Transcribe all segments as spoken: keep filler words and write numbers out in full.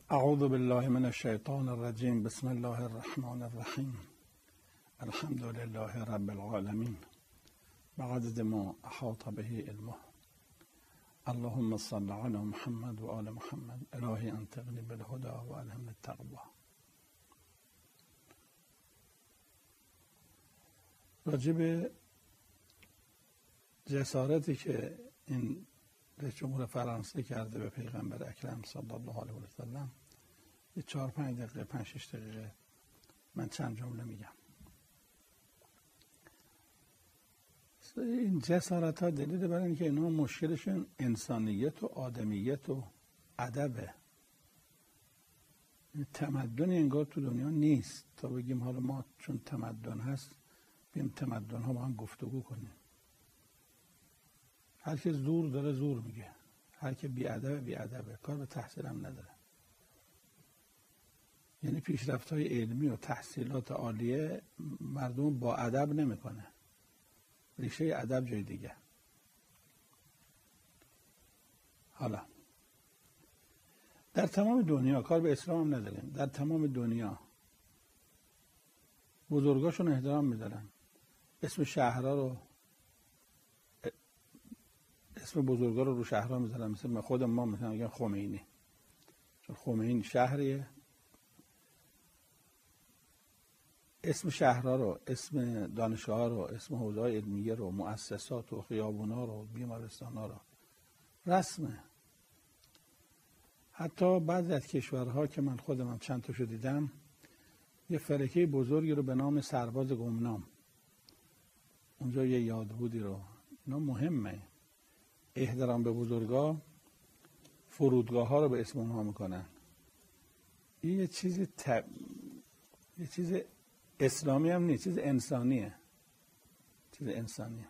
اعوذ بالله من الشیطان الرجیم. بسم الله الرحمن الرحیم. الحمد لله رب العالمین بعدد ما احاط به علمه. اللهم صل علی محمد و آل محمد. الهی انطقنی بالهدى و الهمنی التقوی. راجب جسارتی که این رئیس جمهور فرانسه کرده به پیغمبر اکرم صلی الله علیه و سلم، یه چهار پنج دقیقه پنج شش دقیقه من چند جمله میگم. این جسارت ها دلیل بر این که اینا مشکلشون انسانیت و آدمیت و ادبه. تمدن انگار تو دنیا نیست تا بگیم حالا ما چون تمدن هست بیم تمدن ها با هم گفتگو کنیم. هر که زور داره زور میگه، هر که بی ادبه بی ادبه، کار به تحصیل هم نداره. یعنی پیشرفت های علمی و تحصیلات عالیه مردم با ادب نمیکنه، ریشه ادب جای دیگه. حالا در تمام دنیا، کار به اسلام هم نداریم، در تمام دنیا بزرگاشون احترام میذارن، اسم شهرها رو اسم بزرگا رو رو شهرها میذارن. مثل خود ما مثلا میگن خمینی، چون خمینی شهریه. اسم شهرها رو، اسم دانشگاه رو، اسم حوزه‌های علمیه رو، مؤسسات و خیابونا رو، بیمارستانا رو رسمه. حتی بعضی از کشورها که من خودم هم چند تاشو دیدم، یه فلکه بزرگی رو به نام سرباز گمنام، اونجا یه یادبودی رو، اینا مهمه. احترام به بزرگا، فرودگاه ها رو به اسم اونها میکنن. این یه چیزی تب... یه چیز اسلامی هم نیست، چیز انسانیه، چیز انسانیه.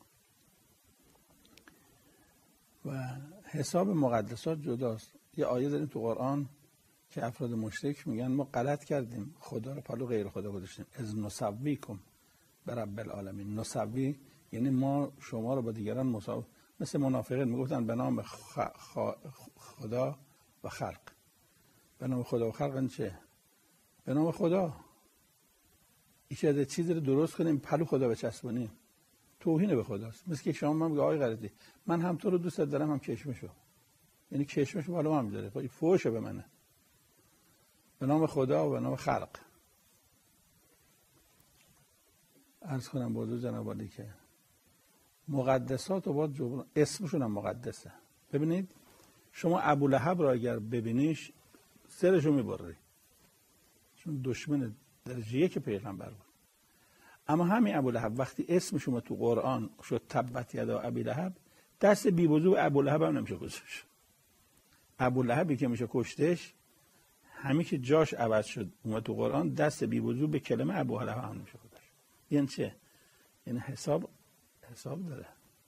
و حساب مقدسات جداست. یه آیه داریم تو قرآن که افراد مشرک میگن ما غلط کردیم، خدا رو پلو غیر خدا گذاشتیم. از نسویکم برب العالمین. نسوی یعنی ما شما رو با دیگران مساوی، مثل منافقین میگفتن به نام خ... خ... خدا و خلق. به نام خدا و خلق این چه؟ به نام خدا. این چیزی رو درست کنیم پلو خدا بچسبونیم، توهین به خداست. مثل که شما من میگه آقای غلطی، من هم تو رو دوست دارم هم کشمشو، یعنی کشمشو بالا هم میذاره، این فوشه به منه. به نام خدا و به نام خلق. عرض کنم بازو جناب عالی که مقدسات و باید جبران، اسمشون هم مقدسه. ببینید شما ابولهب را اگر ببینیش سرشو میبری، چون دشمن درجه یک پیغمبر بود. اما همین ابولهب وقتی اسمش اومد تو قرآن شد تبت یدا ابی لهب، دست بی وضو ابولهب هم نمیشه کشتش. ابولهبی که میشه کشتش، همین که جاش عوض شد اومد تو قرآن، دست بی وضو به کلمه ابولهب هم نمیشه کشتش. یعنی چه؟ یعنی حساب حساب داره.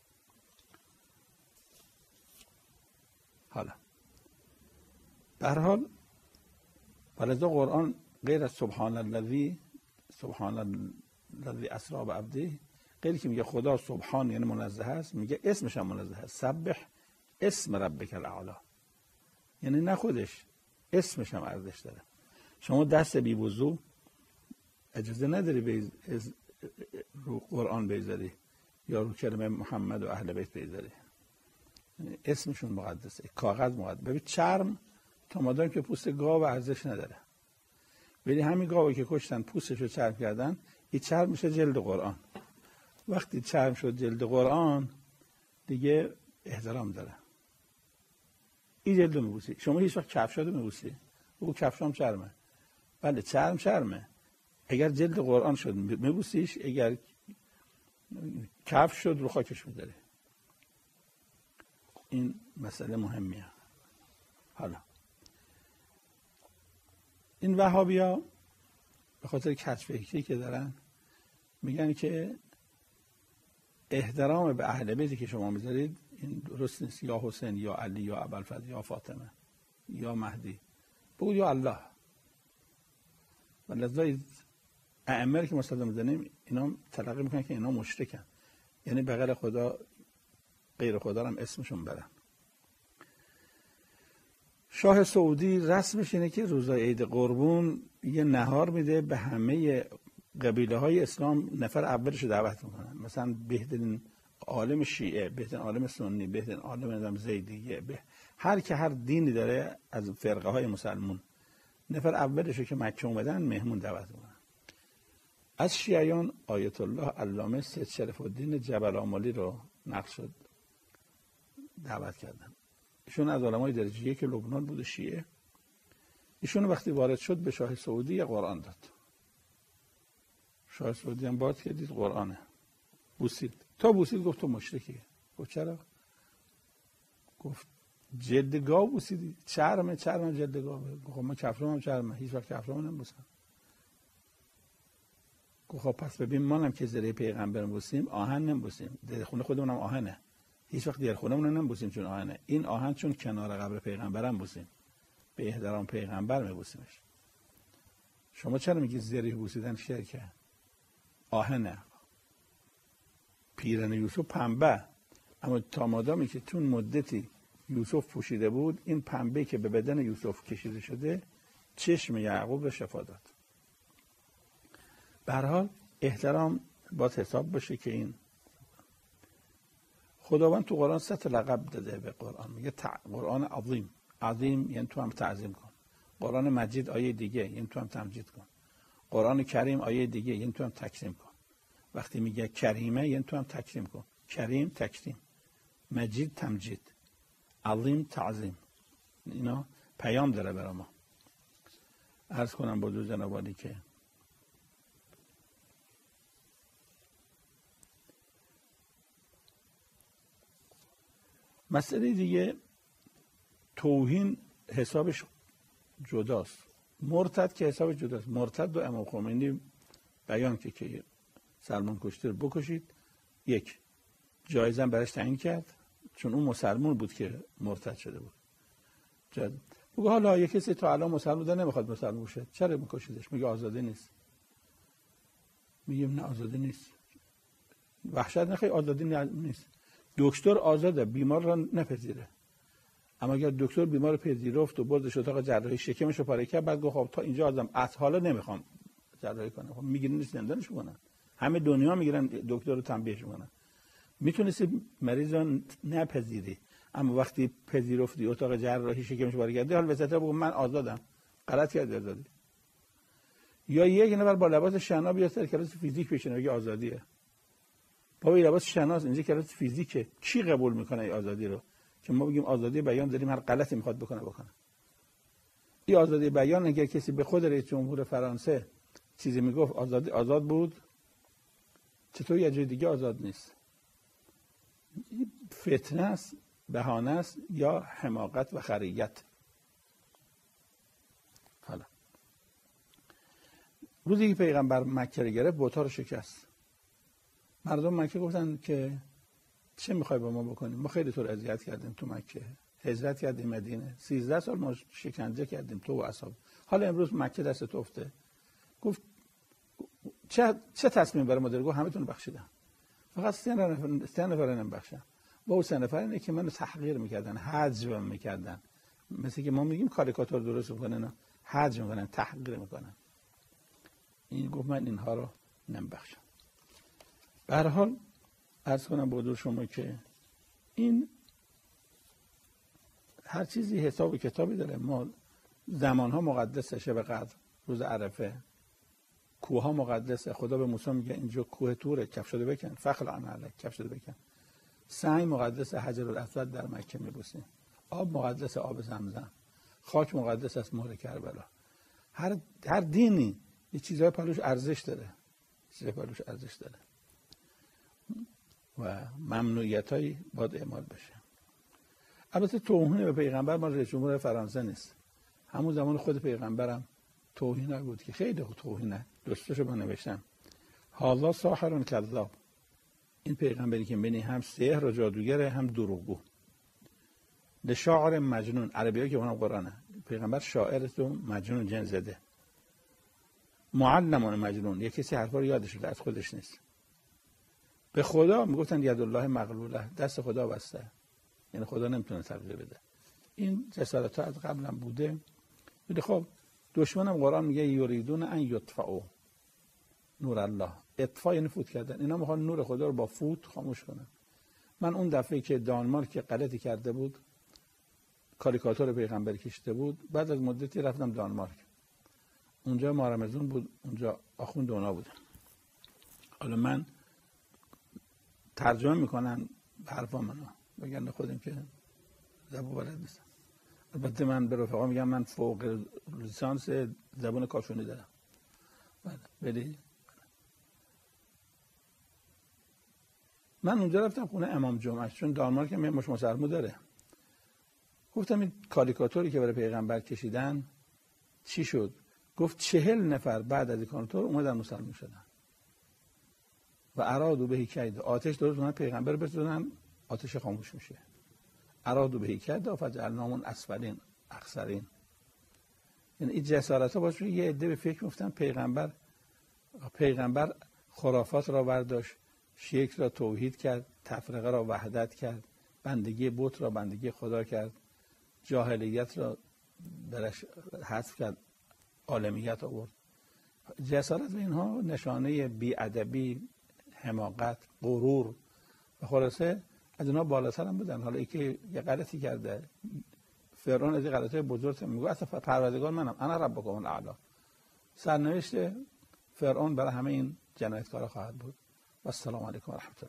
حالا به هر حال ولذا قرآن غیر از سبحان الذی سبحان الذی اسری بعبده، غیر که میگه خدا سبحان یعنی منزه است، میگه اسمش هم منزه است. سبح اسم ربک الاعلی، یعنی نه خودش، اسمش هم ارزش داره. شما دست بی وضو اجازه نداری به رو قرآن بذاری یا رو کلمه محمد و اهل بیت بذاری. اسمشون مقدسه، کاغذ مقدس. ببین چرم تا مادام که پوست گاو ارزش نداره، ولی همین گاوی که کشتن پوستشو چرم کردن، این چرم میشه جلد قرآن. وقتی چرم شد جلد قرآن دیگه احترام داره. این جلد رو میبوسی. شما هیچ وقت کفشاتو میبوسی؟ بگو کفشام چرمه. بله چرم چرمه. اگر جلد قرآن شد میبوسیش، اگر کفش شد رو خاکش میذاری. این مسئله مهمیه. حالا این وهابیا به خاطر کج‌فکری که دارن میگن که احترام به اهل بیتی که شما میذارید این درست نیست. یا حسین یا علی یا ابوالفضل یا فاطمه یا مهدی، بگو یا الله. ولذا ائمه که مصدق میزنیم اینا تلقی میکنن که اینا مشرکن، یعنی بغیر خدا غیر خدا هم اسمشون برن. شاه سعودی رسمش اینه که روزای عید قربون یه نهار میده به همه قبیله های اسلام، نفر اولش رو دعوت میکنن. مثلا بهترین عالم شیعه، بهترین عالم سنی، بهترین عالم نظام زیدیه، به هر که هر دینی داره از فرقه های مسلمون، نفر اولش رو که مکه اومدن مهمون دعوت میکنن. از شیعیان آیت الله علامه سید شریف الدین جبل آملی رو نقل شد دعوت کردن. ایشون از علمای درجه یک لبنان بود شیعه. ایشون وقتی وارد شد به شاه سعودی یه قرآن داد. شاه سعودی هم باز که دید قرآنه، بوسید. تا بوسید گفت تو مشرکی. گفت چرا؟ گفت جلد گاو بوسیدی؟ چرمه چرمه جلد گاو. گفت من کفرم هم چرمه، هیچ وقت کفرم نمیبوسم. گفت خب پس ببین منم که زره پیغمبر بوسیم آهن نمیبوسیم، در خونه خودمونم آهنه، هیچ وقت در خونمون نمیبوسیم چون آهنه. این آهن چون کنار قبر پیغمبرم بوسیم، به احترام پیغمبر میبوسیمش. شما چرا میگی زره بوسیدن شرکه؟ آهنه. پیرن یوسف پنبه، اما تا مادامی که چون مدتی یوسف پوشیده بود، این پنبه که به بدن یوسف کشیده شده چشم یعقوب رو شفا داد. به هر حال احترام باید حساب بشه که این خداوند تو قرآن سه تا لقب داده به قرآن. میگه قرآن عظیم، عظیم یعنی تو هم تعظیم کن. قرآن مجید آیه دیگه یعنی تو هم تمجید کن. قرآن کریم آیه دیگه یعنی تو هم تکریم کن. وقتی میگه کریمه یعنی تو هم تکریم کن. کریم تکریم، مجید تمجید، عظیم تعظیم. اینا پیام داره برای ما. عرض کنم با دو جناب عالی که مسئله دیگه توهین حسابش جداست، مرتد که حسابش جداست. مرتد و امام خمینی بیان که که سلمان کشتی رو بکشید، یک جایزه براش تعیین کرد چون اون مسلمان بود که مرتد شده بود. بگو حالا یک کسی تا الان مسلمان بوده نمیخواد مسلمان بشه، چرا میکشیدش؟ میگه آزادی نیست. میگیم نه آزادی نیست. وحشت نخی آزادی نیست. دکتر آزاده بیمار را نپذیره، اما اگر دکتر بیمار رو پذیرفت و بردش اتاق جراحی شکمش رو پاره کرد، بعد گفت خب تا اینجا آدم از حالا نمیخوام جراحی کنم، خب میگیرن زندانش میکنن. همه دنیا میگیرن دکتر رو تنبیهش میکنن. میتونستی مریض رو نپذیری، اما وقتی پذیرفتی اتاق جراحی شکمش پاره کردی، حال وسط بگو من آزادم. غلط کردی آزادی. یا یک نفر با لباس شنا بیاد سر کلاس فیزیک بشینه بگه آزادیه. بابا این لباس شناس اینجا کلاس فیزیکه، کی قبول میکنه این آزادی رو؟ که ما بگیم آزادی بیان داریم، هر غلطی میخواد بکنه بکنه. این آزادی بیان اگر کسی به خود رئیس جمهور فرانسه چیزی میگفت آزادی آزاد بود، چطور یه جای دیگه آزاد نیست؟ فتنه است، بهانه است یا حماقت و خریت. حالا روزی که پیغمبر مکه رو گرفت بت‌ها رو شکست. مردم مکه گفتن که چه میخوای با ما بکنیم؟ ما خیلی تو رو اذیت کردیم تو مکه، هجرت کردیم مدینه، سیزده سال ما شکنجه کردیم تو و اصحاب، حالا امروز مکه دست تو افته. گفت چه چه تصمیم برای ما داری؟ گفت همتون بخشیدم، فقط سه نفر سه نفر نمیبخشم. با اون سه نفر اینه که منو تحقیر میکردن، حجم میکردن، مثل که ما میگیم کاریکاتور درست میکنن، حجم میکنن، تحقیر میکنن. این گفت من اینها رو نمیبخشم. به هر حال عرض کنم با شما که این هر چیزی حساب و کتابی داره. ما زمانها مقدسه، شب قدر، روز عرفه، کوه ها مقدسه. خدا به موسی میگه اینجا کوه توره، کف شده بکن، فخل عن علیک، کف شده بکن. سعی مقدسه، حجر الاسود در مکه میبوسیم. آب مقدسه، آب زمزم. خاک مقدس است، مهر کربلا. هر هر دینی یه چیزای پلوش ارزش داره، چیزای پلوش ارزش داره و ممنوعیت هایی باید اعمال بشه. البته توهین به پیغمبر ما رئیس جمهور فرانسه نیست، همون زمان خود پیغمبرم توهین بود که خیلی توهینه. دوستاشو من نوشتم حالا ساحر کذاب، این پیغمبری که بینی هم سحر و جادوگره هم دروغگو. لشاعر مجنون، عربی ها که اونم قرآنه، پیغمبر شاعر تو مجنون جن زده. معلمان مجنون، یک کسی حرفا رو یادش از خودش نیست. به خدا میگفتن ید الله مغلوله، دست خدا بسته، یعنی خدا نمیتونه تغییر بده. این جسارت ها از قبلم بوده. ولی خب دشمنم قرآن میگه یریدون ان یطفئوا نور الله. اطفاء یعنی فوت کردن. اینا میخوان نور خدا رو با فوت خاموش کنن. من اون دفعه که دانمارک غلطی کرده بود، کاریکاتور پیغمبر کشیده بود، بعد از مدتی رفتم دانمارک. اونجا ماه رمضان بود، اونجا آخوند اونا بودن. حالا من ترجمه میکنن حرفا منو، بگن خودم که زبون بلد نیستم. البته من به رفقا میگم من فوق لیسانس زبان کاشونی دارم. ولی من اونجا رفتم خونه امام جمعه، چون دانمارک هم مش مسلمون داره. گفتم این کاریکاتوری که برای پیغمبر کشیدن چی شد؟ گفت چهل نفر بعد از این کاریکاتور اومدن مسلمان شدن و ارادو به کید، آتش درست کنن پیغمبر بسازن، آتش خاموش میشه. ارادو به کید و فجعلناهم اسفلین اخسرین. یعنی این جسارت ها باشه یه عده به فکر میفتن پیغمبر پیغمبر خرافات را برداشت، شرک را توحید کرد، تفرقه را وحدت کرد، بندگی بت را بندگی خدا کرد، جاهلیت را برش حذف کرد، عالمیت آورد. جسارت به اینها نشانه بی‌ادبی، حماقت، غرور و خلاصه از اینها بالاتر هم بودن. حالا ای که یه غلطی کرده، فرعون از این غلطای بزرگ میگه اصلا پروردگار منم، انا ربکم الاعلی. سرنوشت فرعون برای همه این جنایتکارا خواهد بود. و السلام علیکم و رحمت الله.